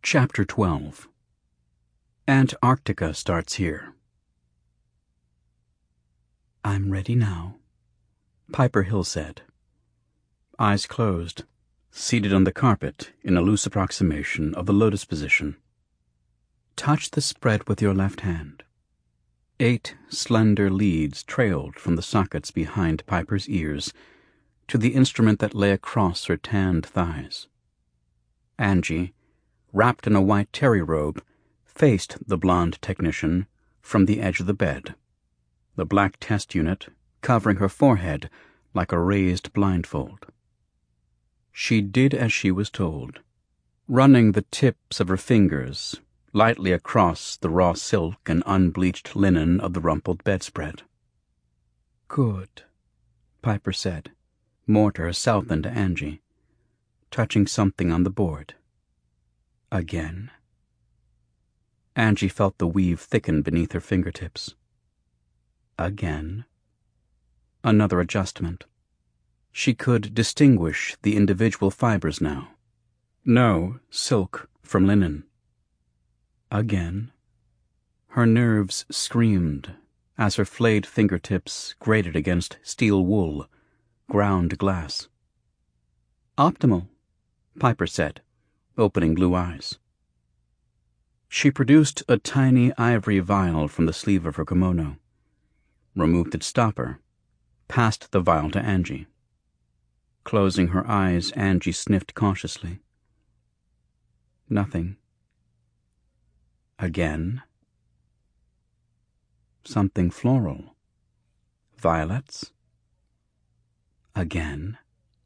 Chapter 12. Antarctica starts here. "I'm ready now," Piper Hill said. Eyes closed, seated on the carpet in a loose approximation of the lotus position. Touch the spread with your left hand. 8 slender leads trailed from the sockets behind Piper's ears to the instrument that lay across her tanned thighs. Angie, wrapped in a white terry robe, faced the blonde technician from the edge of the bed, the black test unit covering her forehead like a raised blindfold. She did as she was told, running the tips of her fingers lightly across the raw silk and unbleached linen of the rumpled bedspread. "Good," Piper said, more to herself than to Angie, touching something on the board. Again. Angie felt the weave thicken beneath her fingertips. Again. Another adjustment. She could distinguish the individual fibers now. No silk from linen. Again. Her nerves screamed as her flayed fingertips grated against steel wool, ground glass. "Optimal," Piper said, opening blue eyes. She produced a tiny ivory vial from the sleeve of her kimono, removed its stopper, passed the vial to Angie. Closing her eyes, Angie sniffed cautiously. Nothing. Again. Something floral. Violets. Again.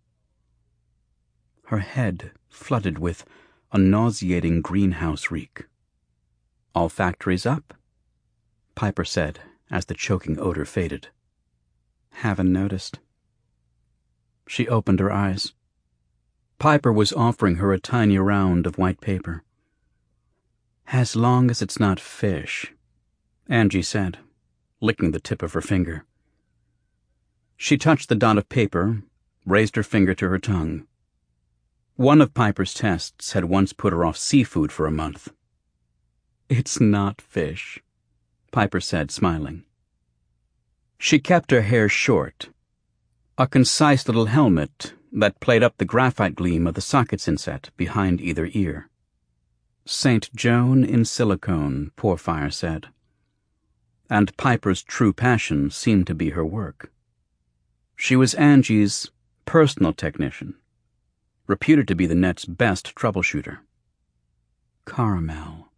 Her head flooded with a nauseating greenhouse reek. "Olfactory's up," Piper said as the choking odor faded. "Haven't noticed." She opened her eyes. Piper was offering her a tiny round of white paper. "As long as it's not fish," Angie said, licking the tip of her finger. She touched the dot of paper, raised her finger to her tongue. One of Piper's tests had once put her off seafood for a month. "It's not fish," Piper said, smiling. She kept her hair short, a concise little helmet that played up the graphite gleam of the sockets inset behind either ear. St. Joan in silicone, Porfire said. And Piper's true passion seemed to be her work. She was Angie's personal technician, reputed to be the net's best troubleshooter. Caramel.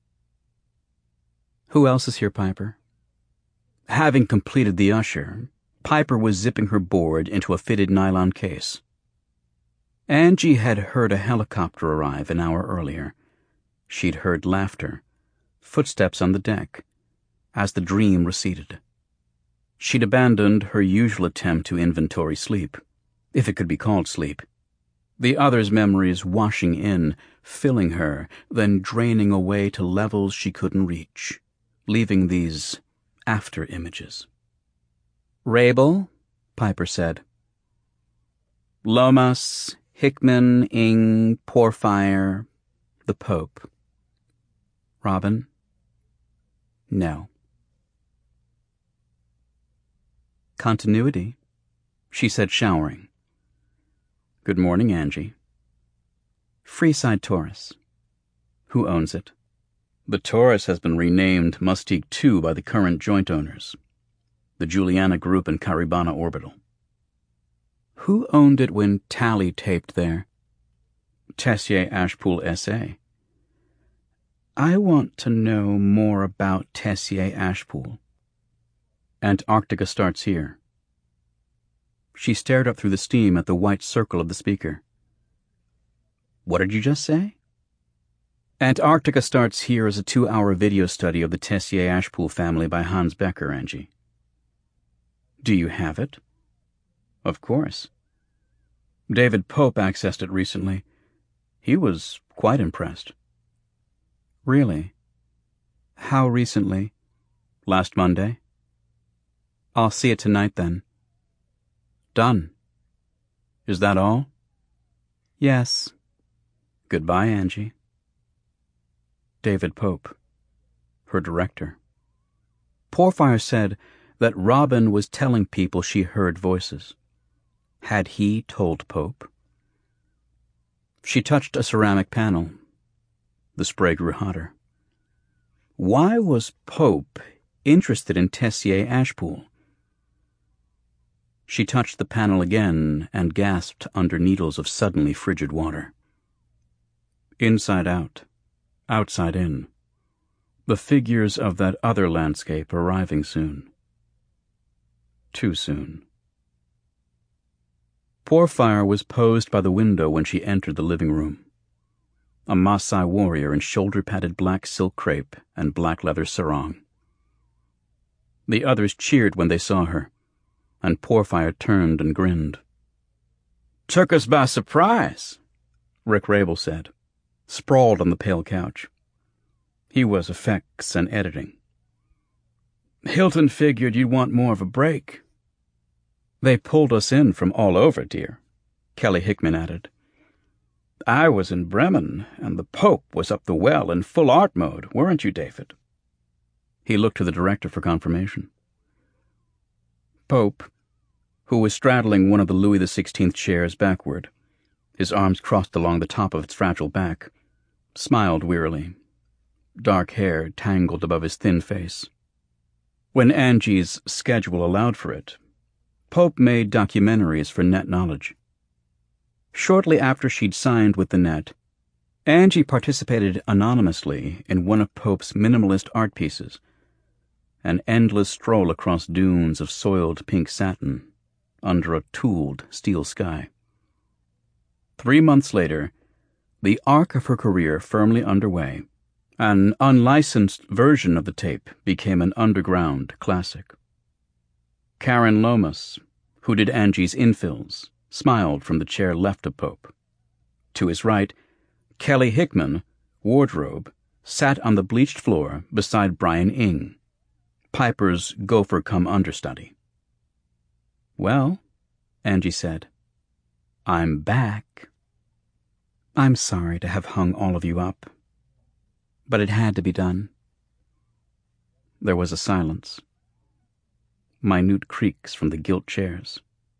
"Who else is here, Piper?" Having completed the usher, Piper was zipping her board into a fitted nylon case. Angie had heard a helicopter arrive an hour earlier. She'd heard laughter, footsteps on the deck, as the dream receded. She'd abandoned her usual attempt to inventory sleep, if it could be called sleep. The other's memories washing in, filling her, then draining away to levels she couldn't reach, leaving these after images. "Rabel," Piper said. "Lomas, Hickman, Ing, Porfire, the Pope." "Robin?" "No." "Continuity," she said, showering. "Good morning, Angie." "Freeside Taurus." "Who owns it?" "The Taurus has been renamed Mustique II by the current joint owners, the Juliana Group and Caribana Orbital." "Who owned it when Tally taped there?" "Tessier Ashpool S.A." "I want to know more about Tessier Ashpool." "Antarctica starts here." She stared up through the steam at the white circle of the speaker. "What did you just say?" "Antarctica starts here as a 2-hour video study of the Tessier Ashpool family by Hans Becker, Angie." "Do you have it?" "Of course. David Pope accessed it recently. He was quite impressed." "Really? How recently?" "Last Monday." "I'll see it tonight, then." "Done. Is that all?" "Yes." "Goodbye, Angie." David Pope, her director. Porfire said that Robin was telling people she heard voices. Had he told Pope? She touched a ceramic panel. The spray grew hotter. Why was Pope interested in Tessier Ashpool? She touched the panel again and gasped under needles of suddenly frigid water. Inside out, outside in, the figures of that other landscape arriving soon. Too soon. Porfire was posed by the window when she entered the living room. A Maasai warrior in shoulder-padded black silk crepe and black leather sarong. The others cheered when they saw her, and Porfire turned and grinned. "Took us by surprise," Rick Rabel said, sprawled on the pale couch. He was effects and editing. "Hilton figured you'd want more of a break." "They pulled us in from all over, dear," Kelly Hickman added. "I was in Bremen, and the Pope was up the well in full art mode, weren't you, David?" He looked to the director for confirmation. Pope, who was straddling one of the Louis XVI chairs backward, his arms crossed along the top of its fragile back, smiled wearily. Dark hair tangled above his thin face. When Angie's schedule allowed for it, Pope made documentaries for Net Knowledge. Shortly after she'd signed with the Net, Angie participated anonymously in one of Pope's minimalist art pieces, an endless stroll across dunes of soiled pink satin under a tooled steel sky. 3 months later, the arc of her career firmly underway, an unlicensed version of the tape became an underground classic. Karen Lomas, who did Angie's infills, smiled from the chair left of Pope. To his right, Kelly Hickman, wardrobe, sat on the bleached floor beside Brian Ing, Piper's gopher-cum-understudy. "Well," Angie said, "I'm back. I'm sorry to have hung all of you up, but it had to be done." There was a silence. Minute creaks from the gilt chairs.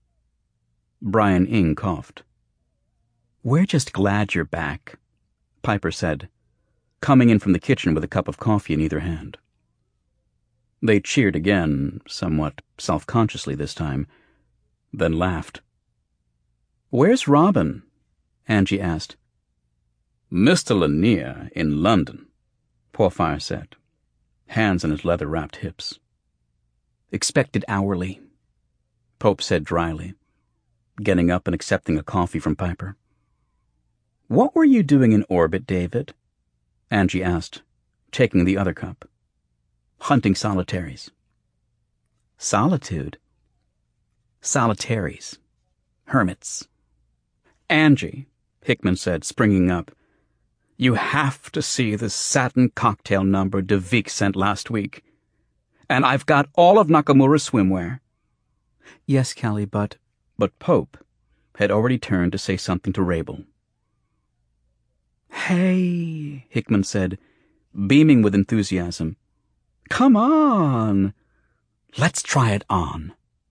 Brian Ing coughed. "We're just glad you're back," Piper said, coming in from the kitchen with a cup of coffee in either hand. They cheered again, somewhat self-consciously this time, then laughed. "Where's Robin?" Angie asked. "Mr. Lanier in London," Porfire said, hands on his leather-wrapped hips. "Expected hourly," Pope said dryly, getting up and accepting a coffee from Piper. "What were you doing in orbit, David?" Angie asked, taking the other cup. "Hunting solitaries." "Solitude?" "Solitaries. Hermits." "Angie," Hickman said, springing up, "you have to see the satin cocktail number Devik sent last week. And I've got all of Nakamura's swimwear." "Yes, Kelly, but Pope had already turned to say something to Rabel. "Hey," Hickman said, beaming with enthusiasm. "Come on. Let's try it on."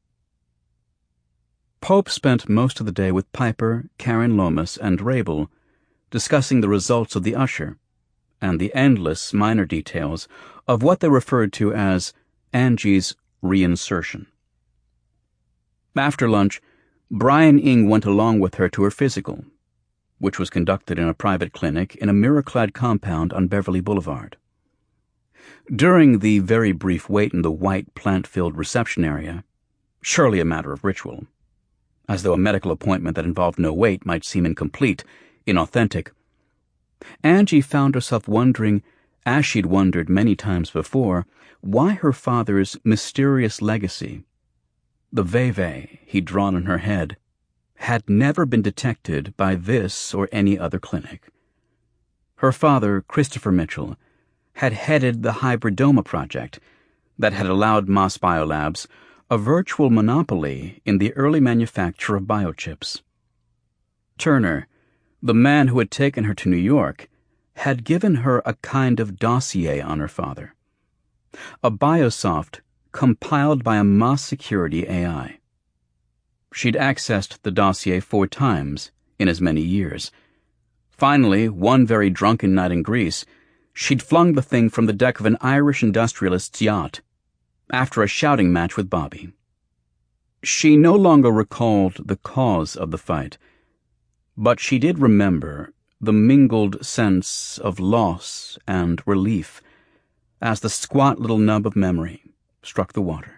Pope spent most of the day with Piper, Karen Lomas, and Rabel, discussing the results of the usher and the endless minor details of what they referred to as Angie's reinsertion. After lunch, Brian Ing went along with her to her physical, which was conducted in a private clinic in a mirror-clad compound on Beverly Boulevard. During the very brief wait in the white, plant-filled reception area, surely a matter of ritual, as though a medical appointment that involved no wait might seem incomplete, inauthentic, Angie found herself wondering, as she'd wondered many times before, why her father's mysterious legacy, the veve he'd drawn in her head, had never been detected by this or any other clinic. Her father, Christopher Mitchell, had headed the hybridoma project that had allowed Moss Biolabs a virtual monopoly in the early manufacture of biochips. Turner, the man who had taken her to New York, had given her a kind of dossier on her father, a Biosoft compiled by a Moss-security AI. She'd accessed the dossier 4 times in as many years. Finally, one very drunken night in Greece, she'd flung the thing from the deck of an Irish industrialist's yacht after a shouting match with Bobby. She no longer recalled the cause of the fight, but she did remember the mingled sense of loss and relief as the squat little nub of memory struck the water.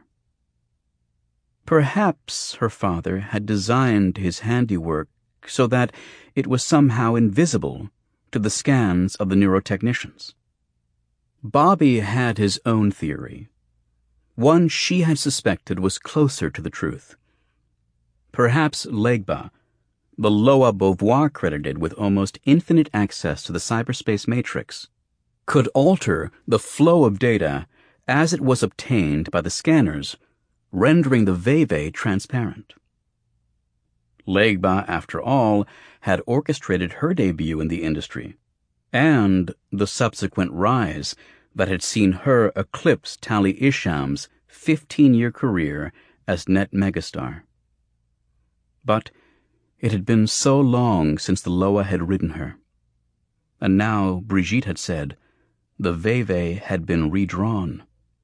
Perhaps her father had designed his handiwork so that it was somehow invisible to the scans of the neurotechnicians. Bobby had his own theory, one she had suspected was closer to the truth. Perhaps Legba, the Loa Beauvoir credited with almost infinite access to the cyberspace matrix, could alter the flow of data as it was obtained by the scanners, rendering the Veve transparent. Legba, after all, had orchestrated her debut in the industry, and the subsequent rise that had seen her eclipse Tali Isham's 15-year career as net megastar. But it had been so long since the Loa had ridden her, and now, Brigitte had said, the Veve had been redrawn.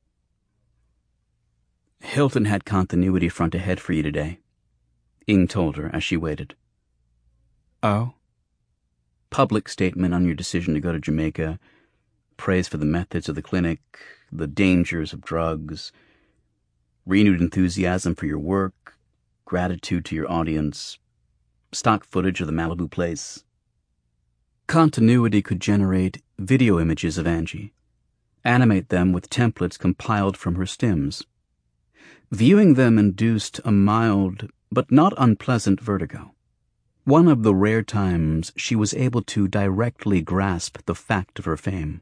Hilton had continuity front ahead for you today, Ing told her as she waited. Oh? Public statement on your decision to go to Jamaica, praise for the methods of the clinic, the dangers of drugs, renewed enthusiasm for your work, gratitude to your audience, stock footage of the Malibu place. Continuity could generate video images of Angie, animate them with templates compiled from her stims. Viewing them induced a mild but not unpleasant vertigo, one of the rare times she was able to directly grasp the fact of her fame.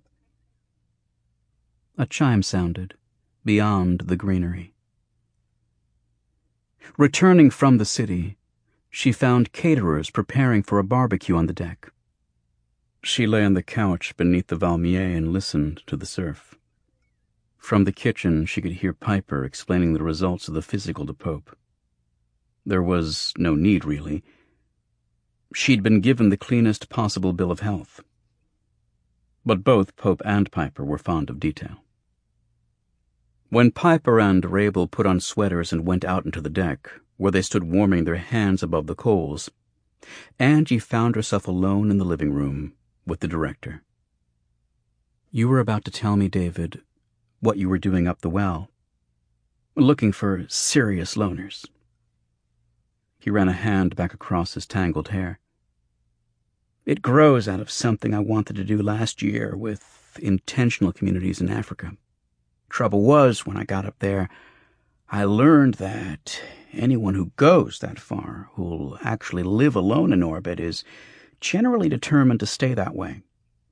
A chime sounded beyond the greenery. Returning from the city, she found caterers preparing for a barbecue on the deck. She lay on the couch beneath the Valmier and listened to the surf. From the kitchen, she could hear Piper explaining the results of the physical to Pope. There was no need, really. She'd been given the cleanest possible bill of health. But both Pope and Piper were fond of detail. When Piper and Rabel put on sweaters and went out into the deck, where they stood warming their hands above the coals, Angie found herself alone in the living room with the director. You were about to tell me, David, what you were doing up the well, looking for serious loners. He ran a hand back across his tangled hair. It grows out of something I wanted to do last year with intentional communities in Africa. Trouble was, when I got up there, I learned that anyone who goes that far, who'll actually live alone in orbit, is generally determined to stay that way.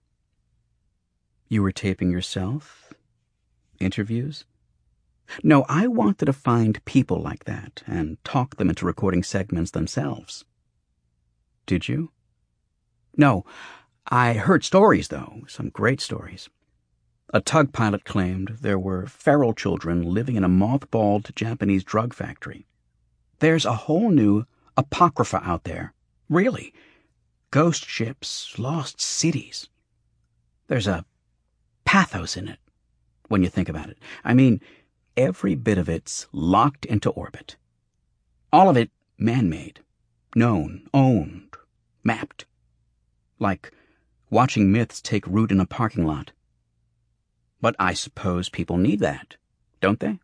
You were taping yourself? Interviews? No, I wanted to find people like that and talk them into recording segments themselves. Did you? No, I heard stories, though, some great stories. A tug pilot claimed there were feral children living in a mothballed Japanese drug factory. There's a whole new apocrypha out there, really. Ghost ships, lost cities. There's a pathos in it, when you think about it. I mean, every bit of it's locked into orbit. All of it man-made, known, owned, mapped. Like watching myths take root in a parking lot. But I suppose people need that, don't they?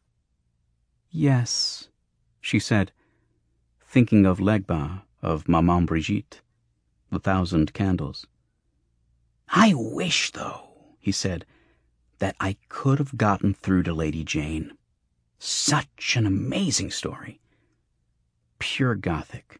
Yes, she said, thinking of Legba, of Maman Brigitte, the 1,000 candles. I wish, though, he said, that I could have gotten through to Lady Jane. Such an amazing story. Pure Gothic.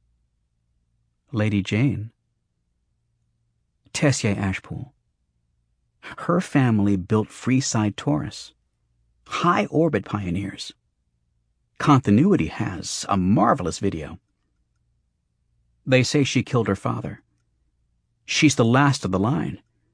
Lady Jane? Tessier Ashpool. Her family built Freeside Taurus. High-orbit pioneers. Continuity has a marvelous video. They say she killed her father. She's the last of the line.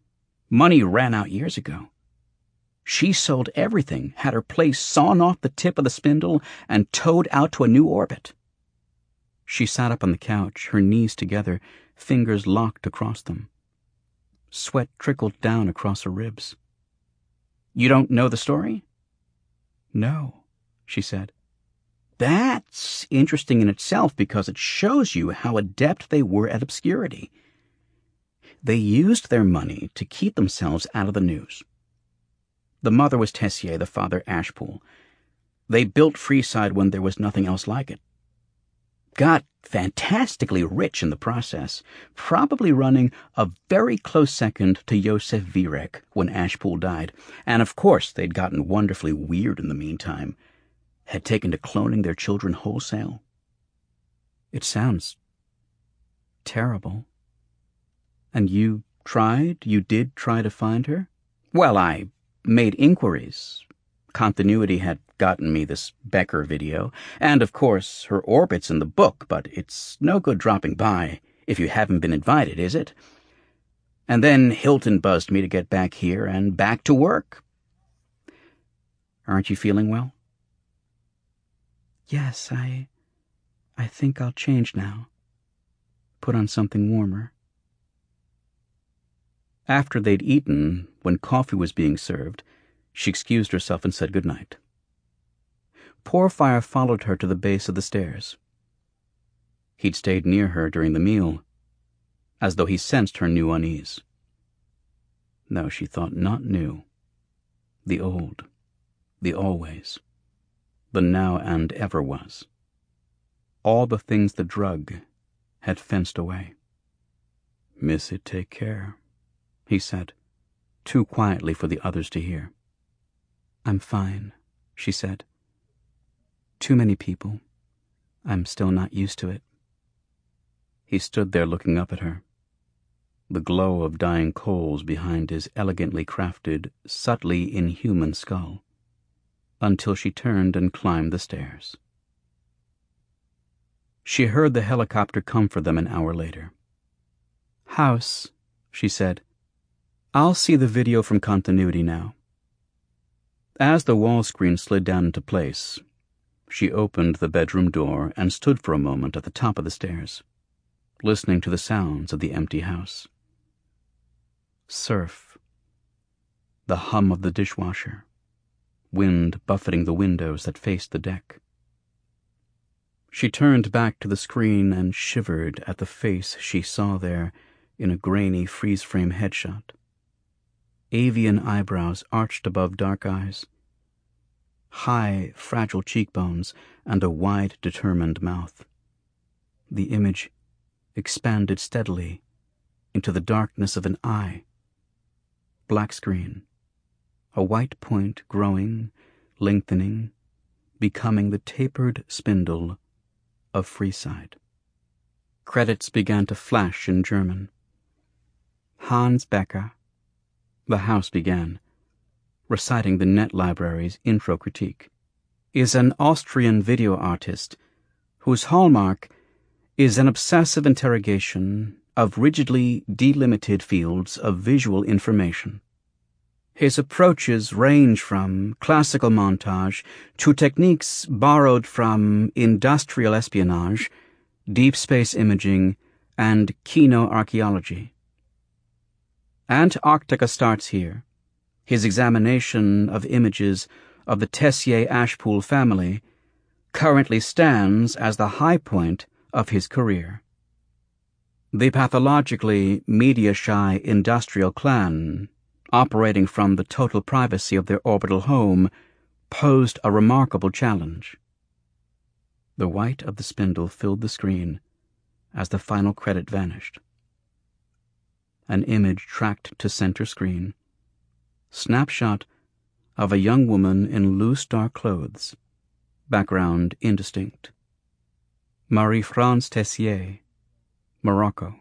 Money ran out years ago. She sold everything, had her place sawn off the tip of the spindle, and towed out to a new orbit. She sat up on the couch, her knees together, fingers locked across them. Sweat trickled down across her ribs. You don't know the story? No, she said. That's interesting in itself because it shows you how adept they were at obscurity. They used their money to keep themselves out of the news. The mother was Tessier, the father Ashpool. They built Freeside when there was nothing else like it. Got fantastically rich in the process, probably running a very close second to Josef Virek when Ashpool died, and of course they'd gotten wonderfully weird in the meantime, had taken to cloning their children wholesale. It sounds terrible. And you did try to find her? Well, I made inquiries. Continuity had gotten me this Becker video, and of course her orbit's in the book, but it's no good dropping by if you haven't been invited, is it? And then Hilton buzzed me to get back here and back to work. Aren't you feeling well? Yes, I think I'll change now. Put on something warmer. After they'd eaten, when coffee was being served, she excused herself and said good night. Porfire followed her to the base of the stairs. He'd stayed near her during the meal, as though he sensed her new unease. No, she thought, not new. The old, the always, the now and ever was. All the things the drug had fenced away. Miss it, take care, he said, too quietly for the others to hear. I'm fine, she said. Too many people. I'm still not used to it. He stood there looking up at her, the glow of dying coals behind his elegantly crafted, subtly inhuman skull, until she turned and climbed the stairs. She heard the helicopter come for them an hour later. House, she said. I'll see the video from Continuity now. As the wall screen slid down into place, she opened the bedroom door and stood for a moment at the top of the stairs, listening to the sounds of the empty house. Surf, the hum of the dishwasher, wind buffeting the windows that faced the deck. She turned back to the screen and shivered at the face she saw there in a grainy freeze-frame headshot. Avian eyebrows arched above dark eyes, high, fragile cheekbones, and a wide, determined mouth. The image expanded steadily into the darkness of an eye. Black screen, a white point growing, lengthening, becoming the tapered spindle of Freeside. Credits began to flash in German. Hans Becker. The house began, reciting the Net Library's intro critique, is an Austrian video artist whose hallmark is an obsessive interrogation of rigidly delimited fields of visual information. His approaches range from classical montage to techniques borrowed from industrial espionage, deep space imaging, and kino-archaeology. Antarctica starts here. His examination of images of the Tessier-Ashpool family currently stands as the high point of his career. The pathologically media-shy industrial clan, operating from the total privacy of their orbital home, posed a remarkable challenge. The white of the spindle filled the screen as the final credit vanished. An image tracked to center screen. Snapshot of a young woman in loose dark clothes. Background indistinct. Marie-France Tessier, Morocco.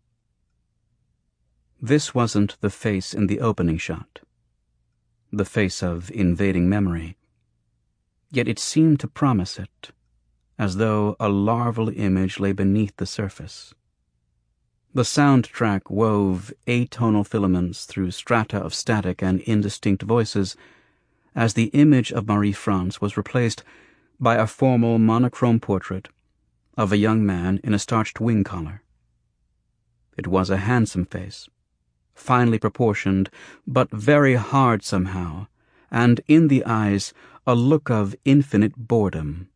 This wasn't the face in the opening shot, the face of invading memory, yet it seemed to promise it, as though a larval image lay beneath the surface. The soundtrack wove atonal filaments through strata of static and indistinct voices as the image of Marie-France was replaced by a formal monochrome portrait of a young man in a starched wing collar. It was a handsome face, finely proportioned, but very hard somehow, and in the eyes a look of infinite boredom.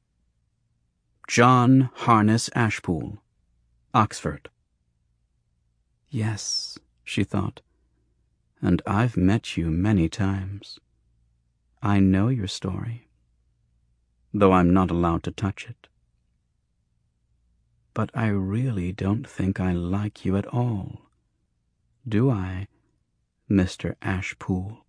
John Harness Ashpool, Oxford. Yes, she thought, and I've met you many times. I know your story, though I'm not allowed to touch it. But I really don't think I like you at all, do I, Mr. Ashpool?